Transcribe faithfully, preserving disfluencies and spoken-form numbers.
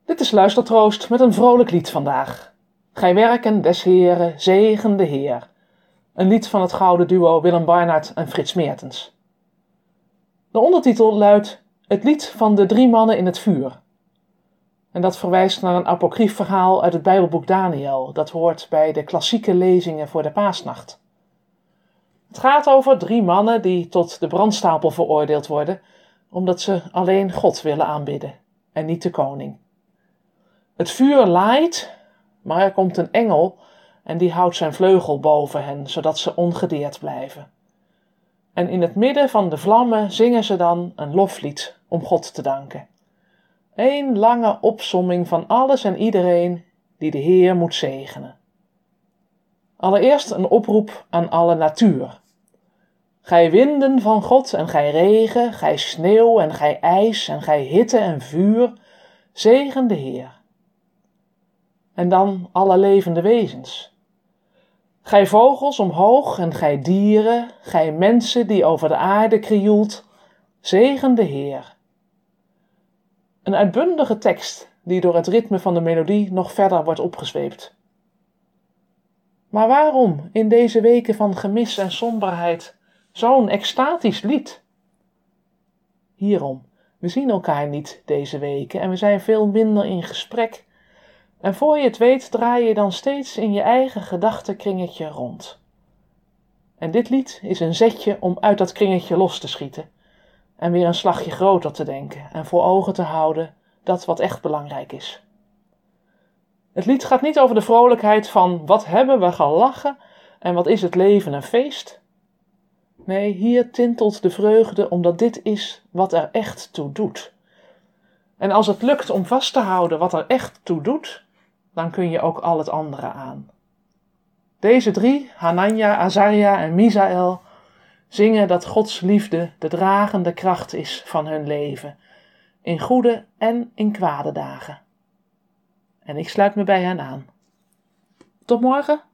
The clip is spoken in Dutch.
Dit is Luistertroost met een vrolijk lied vandaag. Gij werken des Heeren, zegen de Heer. Een lied van het gouden duo Willem Barnard en Frits Meertens. De ondertitel luidt Het lied van de drie mannen in het vuur. En dat verwijst naar een apocrief verhaal uit het Bijbelboek Daniël. Dat hoort bij de klassieke lezingen voor de paasnacht. Het gaat over drie mannen die tot de brandstapel veroordeeld worden, omdat ze alleen God willen aanbidden en niet de koning. Het vuur laait, maar er komt een engel en die houdt zijn vleugel boven hen, zodat ze ongedeerd blijven. En in het midden van de vlammen zingen ze dan een loflied om God te danken. Eén lange opsomming van alles en iedereen die de Heer moet zegenen. Allereerst een oproep aan alle natuur. Gij winden van God en gij regen, gij sneeuw en gij ijs en gij hitte en vuur, zegen de Heer. En dan alle levende wezens. Gij vogels omhoog en gij dieren, gij mensen die over de aarde krioelt, zegen de Heer. Een uitbundige tekst die door het ritme van de melodie nog verder wordt opgezweept. Maar waarom in deze weken van gemis en somberheid zo'n extatisch lied? Hierom, we zien elkaar niet deze weken en we zijn veel minder in gesprek. En voor je het weet draai je dan steeds in je eigen gedachtenkringetje rond. En dit lied is een zetje om uit dat kringetje los te schieten. En weer een slagje groter te denken en voor ogen te houden dat wat echt belangrijk is. Het lied gaat niet over de vrolijkheid van wat hebben we gelachen en wat is het leven een feest. Nee, hier tintelt de vreugde omdat dit is wat er echt toe doet. En als het lukt om vast te houden wat er echt toe doet, dan kun je ook al het andere aan. Deze drie, Hanania, Azaria en Misaël, zingen dat Gods liefde de dragende kracht is van hun leven, in goede en in kwade dagen. En ik sluit me bij hen aan. Tot morgen.